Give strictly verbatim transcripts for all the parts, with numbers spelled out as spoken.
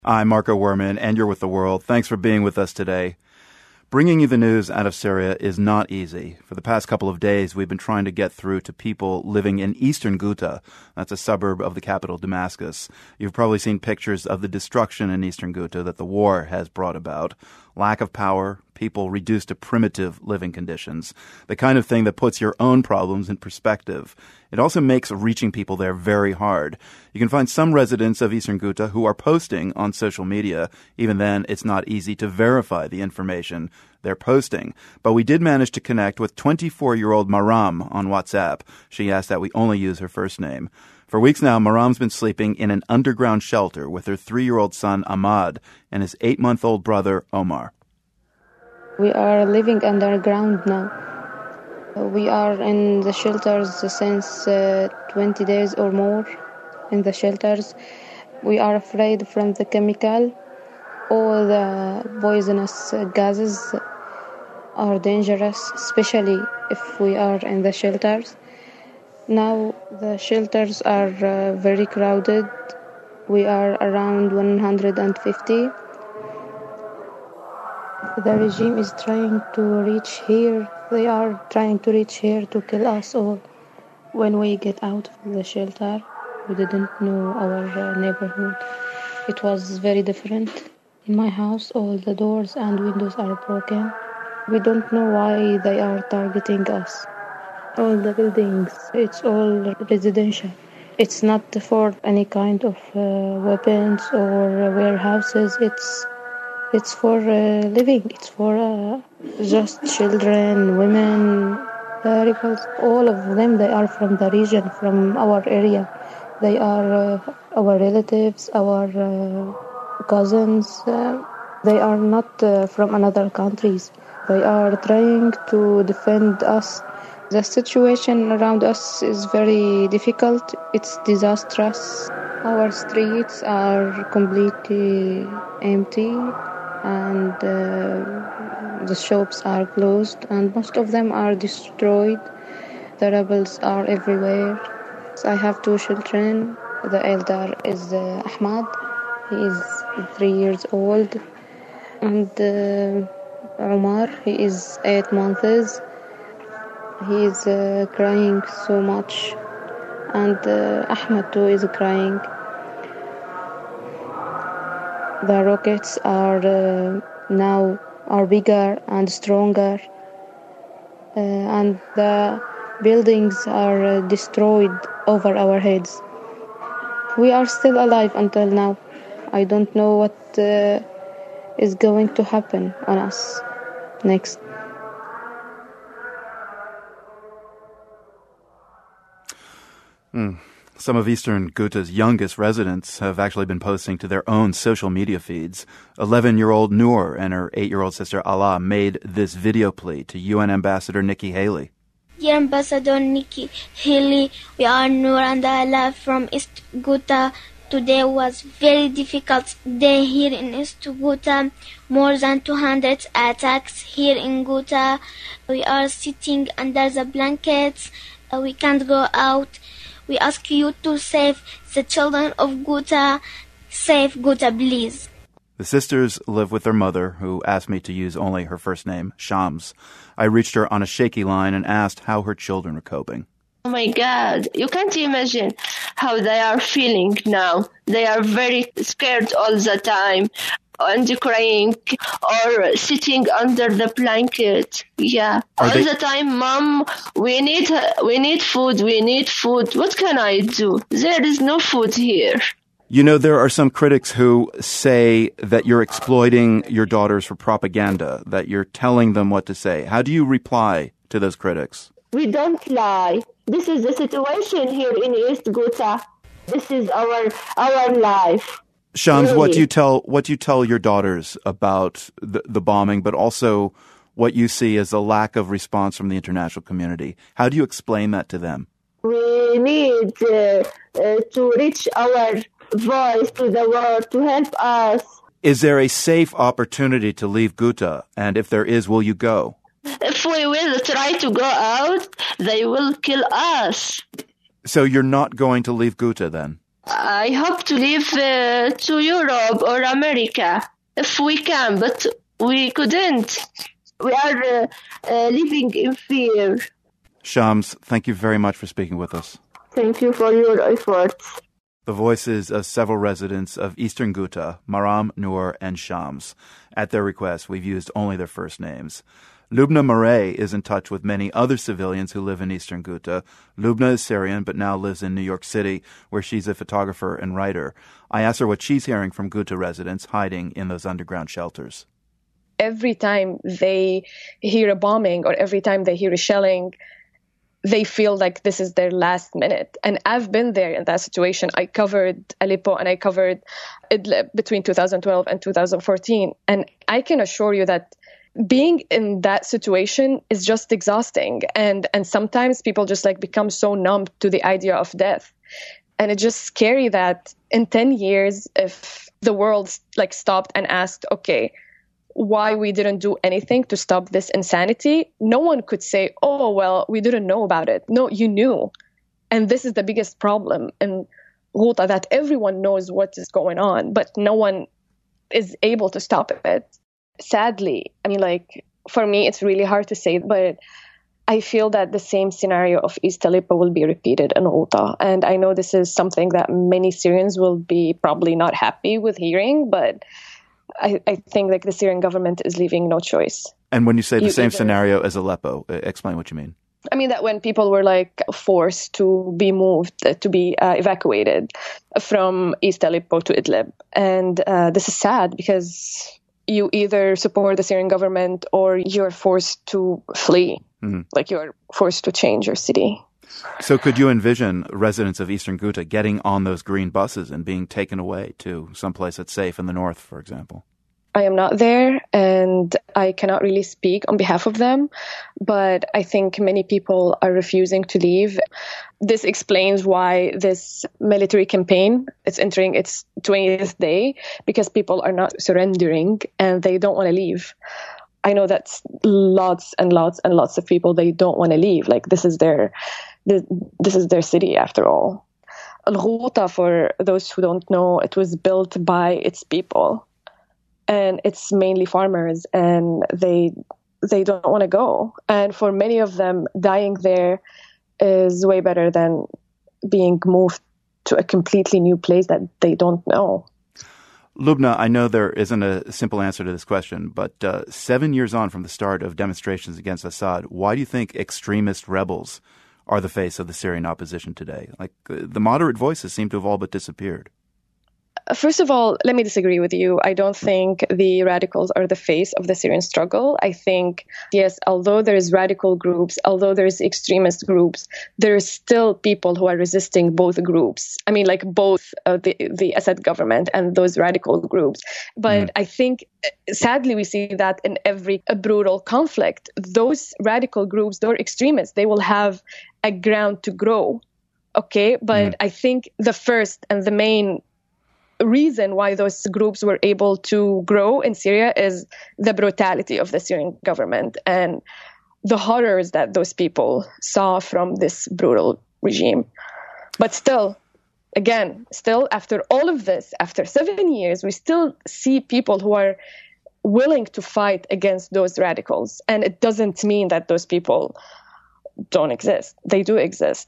I'm Marco Werman, and you're with The World. Thanks for being with us today. Bringing you the news out of Syria is not easy. For the past couple of days, we've been trying to get through to people living in eastern Ghouta. That's a suburb of the capital, Damascus. You've probably seen pictures of the destruction in eastern Ghouta that the war has brought about. Lack of power, people reduced to primitive living conditions. The kind of thing that puts your own problems in perspective. It also makes reaching people there very hard. You can find some residents of eastern Ghouta who are posting on social media. Even then, it's not easy to verify the information they're posting. But we did manage to connect with twenty-four-year-old Maram on WhatsApp. She asked that we only use her first name. For weeks now, Maram's been sleeping in an underground shelter with her three-year-old son, Ahmad, and his eight-month-old brother, Omar. We are living underground now. We are in the shelters since uh, twenty days or more in the shelters. We are afraid from the chemical. All the poisonous gases are dangerous, especially if we are in the shelters. Now the shelters are uh, very crowded. We are around one hundred fifty. The regime is trying to reach here. They are trying to reach here to kill us all. When we get out of the shelter, we didn't know our uh, neighborhood. It was very different. In my house, all the doors and windows are broken. We don't know why they are targeting us. All the buildings, it's all residential. It's not for any kind of uh, weapons or warehouses. It's it's for uh, living. It's for uh, just children, women, uh, rebels. All of them, they are from the region, from our area. They are uh, our relatives, our uh, cousins. Uh, they are not uh, from another countries. They are trying to defend us. The situation around us is very difficult. It's disastrous. Our streets are completely empty, and uh, the shops are closed, and most of them are destroyed. The rebels are everywhere. I have two children. The elder is uh, Ahmad. He is three years old. And uh, Omar, he is eight months. He is uh, crying so much. And uh, Ahmad too is crying. The rockets are uh, now are bigger and stronger. Uh, and the buildings are uh, destroyed over our heads. We are still alive until now. I don't know what uh, is going to happen on us next. Mm. Some of eastern Ghouta's youngest residents have actually been posting to their own social media feeds. eleven-year-old Noor and her eight-year-old sister Ala made this video plea to U N Ambassador Nikki Haley. Dear Ambassador Nikki Haley, we are Noor and Ala from East Ghouta. Today was very difficult day here in East Ghouta. More than two hundred attacks here in Ghouta. We are sitting under the blankets. Uh, we can't go out. We ask you to save the children of Ghouta. Save Ghouta, please. The sisters live with their mother, who asked me to use only her first name, Shams. I reached her on a shaky line and asked how her children are coping. Oh my God, you can't imagine how they are feeling now. They are very scared all the time and crying or sitting under the blanket. Yeah, Are all they- the time, Mom, we need we need food, we need food. What can I do? There is no food here. You know, there are some critics who say that you're exploiting your daughters for propaganda, that you're telling them what to say. How do you reply to those critics? We don't lie. This is the situation here in East Ghouta. This is our our life. Shams, Really? what do you tell what do you tell your daughters about the, the bombing, but also what you see as a lack of response from the international community? How do you explain that to them? We need uh, uh, to reach our voice to the world to help us. Is there a safe opportunity to leave Ghouta? And if there is, will you go? If we will try to go out, they will kill us. So you're not going to leave Ghouta then? I hope to live uh, to Europe or America if we can, but we couldn't. We are uh, uh, living in fear. Shams, thank you very much for speaking with us. Thank you for your efforts. The voices of several residents of Eastern Ghouta, Maram, Noor, and Shams. At their request, we've used only their first names. Lubna Murray is in touch with many other civilians who live in Eastern Ghouta. Lubna is Syrian, but now lives in New York City, where she's a photographer and writer. I asked her what she's hearing from Ghouta residents hiding in those underground shelters. Every time they hear a bombing or every time they hear a shelling, they feel like this is their last minute. And I've been there in that situation. I covered Aleppo and I covered Idlib between two thousand twelve and two thousand fourteen. And I can assure you that being in that situation is just exhausting. And and sometimes people just like become so numb to the idea of death. And it's just scary that in ten years, if the world like stopped and asked, okay, why we didn't do anything to stop this insanity, no one could say, oh, well, we didn't know about it. No, you knew. And this is the biggest problem in Ghouta, that everyone knows what is going on, but no one is able to stop it. Sadly, I mean, like, for me, it's really hard to say, but I feel that the same scenario of East Aleppo will be repeated in Ghouta. And I know this is something that many Syrians will be probably not happy with hearing, but I, I think like the Syrian government is leaving no choice. And when you say the You same either- scenario as Aleppo, uh, explain what you mean. I mean that when people were like forced to be moved, uh, to be uh, evacuated from East Aleppo to Idlib. And uh, this is sad because you either support the Syrian government or you're forced to flee. Mm-hmm. Like you're forced to change your city. So could you envision residents of Eastern Ghouta getting on those green buses and being taken away to someplace that's safe in the north, for example? I am not there and I cannot really speak on behalf of them, but I think many people are refusing to leave. This explains why this military campaign is entering its twentieth day, because people are not surrendering and they don't want to leave. I know that's lots and lots and lots of people, they don't want to leave. Like this is their this is their city after all. Al-Ghouta, for those who don't know, it was built by its people. And it's mainly farmers, and they they don't want to go. And for many of them, dying there is way better than being moved to a completely new place that they don't know. Lubna, I know there isn't a simple answer to this question, but uh, seven years on from the start of demonstrations against Assad, why do you think extremist rebels are the face of the Syrian opposition today? Like uh, the moderate voices seem to have all but disappeared. First of all, let me disagree with you. I don't think the radicals are the face of the Syrian struggle. I think, yes, although there's radical groups, although there's extremist groups, there's still people who are resisting both groups. I mean, like both uh, the, the Assad government and those radical groups. But mm. I think, sadly, we see that in every brutal conflict. Those radical groups, those extremists, they will have a ground to grow. Okay, but mm. I think the first and the main reason why those groups were able to grow in Syria is the brutality of the Syrian government and the horrors that those people saw from this brutal regime. But still, again, still after all of this, after seven years, we still see people who are willing to fight against those radicals. And it doesn't mean that those people don't exist. They do exist.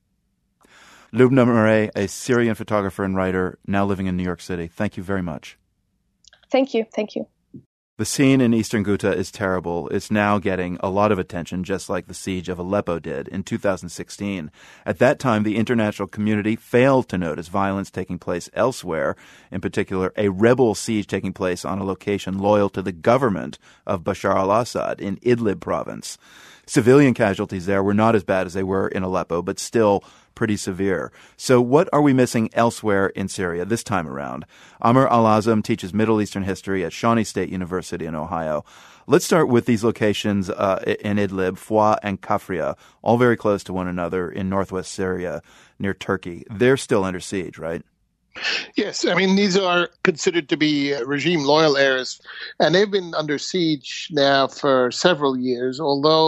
Lubna Murray, a Syrian photographer and writer, now living in New York City. Thank you very much. Thank you. Thank you. The scene in Eastern Ghouta is terrible. It's now getting a lot of attention, just like the siege of Aleppo did in two thousand sixteen. At that time, the international community failed to notice violence taking place elsewhere, in particular, a rebel siege taking place on a location loyal to the government of Bashar al-Assad in Idlib province. Civilian casualties there were not as bad as they were in Aleppo, but still pretty severe. So what are we missing elsewhere in Syria this time around? Amr Al-Azam teaches Middle Eastern history at Shawnee State University in Ohio. Let's start with these locations uh, in Idlib, Foua and Kafria, all very close to one another in northwest Syria near Turkey. They're still under siege, right? Yes, I mean, these are considered to be regime-loyal areas, and they've been under siege now for several years, although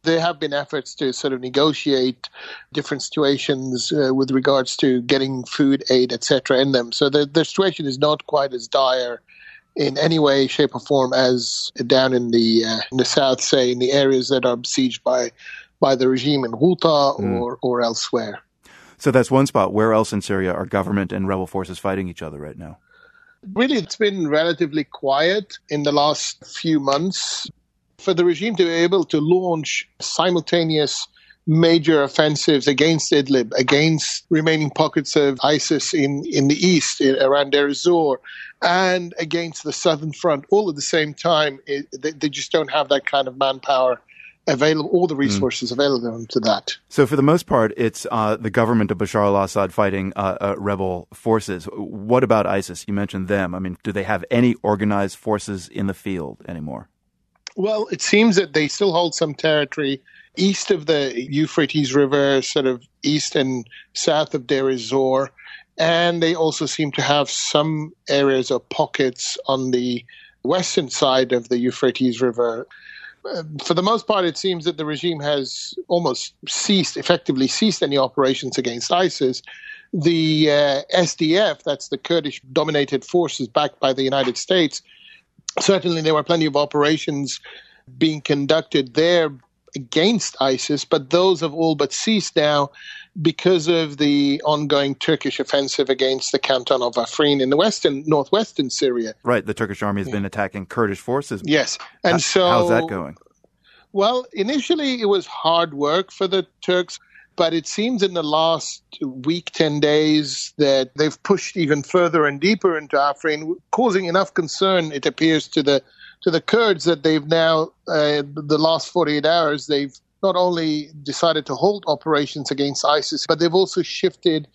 There have been efforts to sort of negotiate different situations uh, with regards to getting food aid, et cetera, in them. So the, the situation is not quite as dire in any way, shape, or form as down in the uh, in the south, say, in the areas that are besieged by by the regime in Ghouta mm. or, or elsewhere. So that's one spot. Where else in Syria are government and rebel forces fighting each other right now? Really, it's been relatively quiet in the last few months. For the regime to be able to launch simultaneous major offensives against Idlib, against remaining pockets of ISIS in, in the east, in, around Deir ez-Zor, and against the southern front, all at the same time, it, they, they just don't have that kind of manpower available, all the resources mm. available to that. So for the most part, it's uh, the government of Bashar al-Assad fighting uh, uh, rebel forces. What about ISIS? You mentioned them. I mean, do they have any organized forces in the field anymore? Well, it seems that they still hold some territory east of the Euphrates River, sort of east and south of Deir ez-Zor. And they also seem to have some areas or pockets on the western side of the Euphrates River. Uh, for the most part, it seems that the regime has almost ceased, effectively ceased any operations against ISIS. The uh, S D F, that's the Kurdish-dominated forces backed by the United States, certainly there were plenty of operations being conducted there against ISIS, but those have all but ceased now because of the ongoing Turkish offensive against the canton of Afrin in the western, northwestern Syria. Right, the Turkish army has yeah. been attacking Kurdish forces. Yes, and How, so how's that going? Well, initially it was hard work for the Turks, but it seems in the last week, ten days, that they've pushed even further and deeper into Afrin, causing enough concern, it appears, to the to the Kurds that they've now, uh, the last forty-eight hours, they've not only decided to halt operations against ISIS, but they've also shifted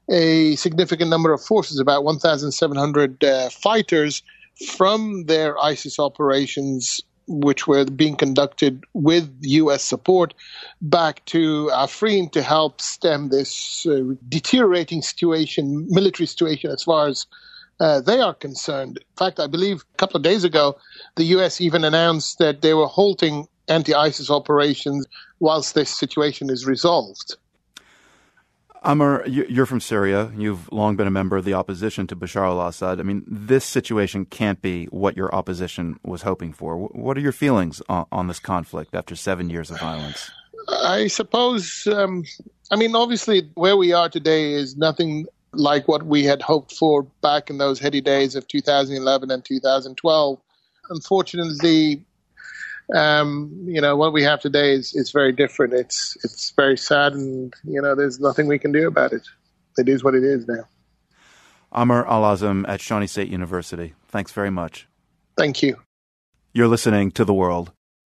a significant number of forces, about one thousand seven hundred uh, fighters, from their ISIS operations, which were being conducted with U S support, back to Afrin to help stem this uh, deteriorating situation, military situation, as far as uh, they are concerned. In fact, I believe a couple of days ago, the U S even announced that they were halting anti-ISIS operations whilst this situation is resolved. Amr, you're from Syria. You've long been a member of the opposition to Bashar al-Assad. I mean, this situation can't be what your opposition was hoping for. What are your feelings on, on this conflict after seven years of violence? I suppose, um, I mean, obviously, where we are today is nothing like what we had hoped for back in those heady days of two thousand eleven and two thousand twelve. Unfortunately, Um, you know, what we have today is, is very different. It's it's very sad, and, you know, there's nothing we can do about it. It is what it is now. Amr Al-Azm at Shawnee State University. Thanks very much. Thank you. You're listening to The World.